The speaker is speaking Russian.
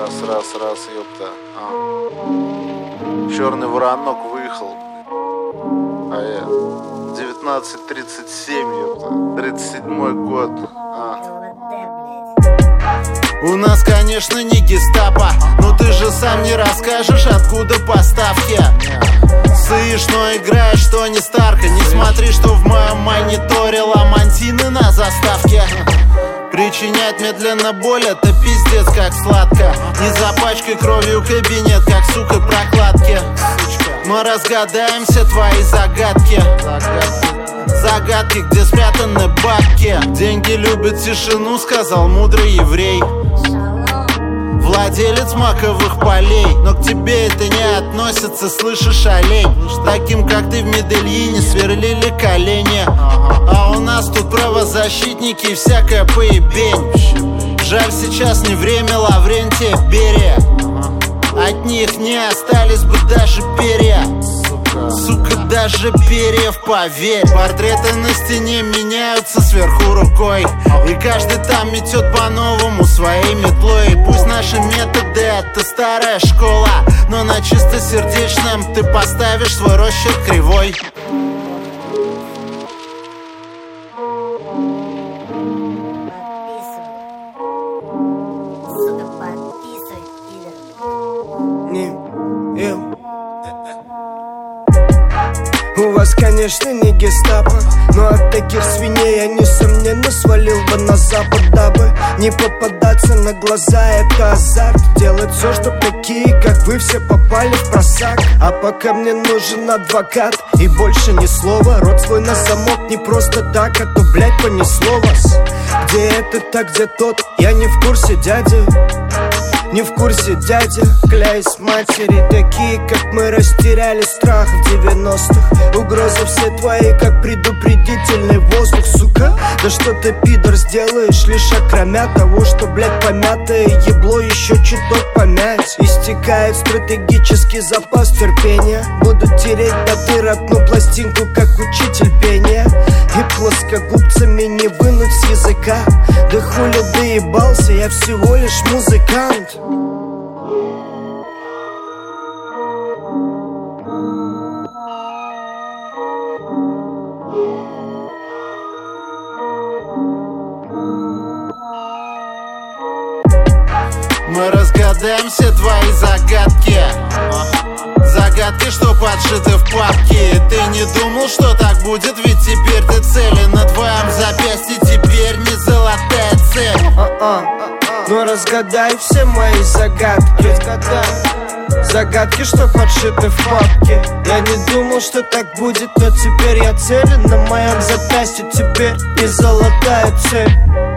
Раз, ёпта. Черный воронок выехал. А я 19:37, ёпта. 37-й год. У нас, конечно, не гестапо, но ты же сам не расскажешь, откуда поставки. Сышь, но играешь, что не старко. Не смотри, что в моем мониторе ламантины на заставке. Причинять медленно боль, это пиздец как сладко. Не запачкай кровью кабинет, как, сука, прокладки. Мы разгадаем все твои загадки. Загадки, где спрятаны бабки. Деньги любят тишину, сказал мудрый еврей, владелец маковых полей. Но к тебе это не относится, слышишь, олень. Таким, как ты, в Медельине сверлили колени. А у нас тут правозащитники и всякая поебень. Жаль, сейчас не время Лаврентия Берия. От них не остались бы даже перья. Сука, даже перьев, поверь. Портреты на стене меняются сверху рукой, и каждый там метет по-новому своей метлой. И пусть наши методы — это старая школа, но на чистосердечном ты поставишь свой росчерк кривой. У вас, конечно, не гестапо, но от таких свиней я, несомненно, свалил бы на запад, дабы не попадаться на глаза. Это азарт, делать все, чтоб такие, как вы, все попали в просак. А пока мне нужен адвокат и больше ни слова. Рот свой на замок не просто так, а то, блядь, понесло вас. Где это так, где тот? Я не в курсе, дядя. Не в курсе, дядя, клясь матери. Такие, как мы, растеряли страх в 90-х. Угрозы все твои, как предупредительный воздух, сука. Да что ты, пидор, сделаешь, лишь окромя того, что, блядь, помятое ебло еще чуток помять. Истекает стратегический запас терпения. Буду тереть до дыр одну пластинку, как учитель пения. И плоскогубцами не вынуть с языка. Да хули доебался, я всего лишь музыкант. Мы разгадаем все твои загадки. Загадки, что подшиты в папке. Ты не думал, что так будет, ведь теперь ты целен. На твоем запястье теперь не золотая цель. Но разгадай все мои загадки. Загадки, что подшиты в папке. Я не думал, что так будет, но теперь я целен. На моем запястье теперь не золотая цель.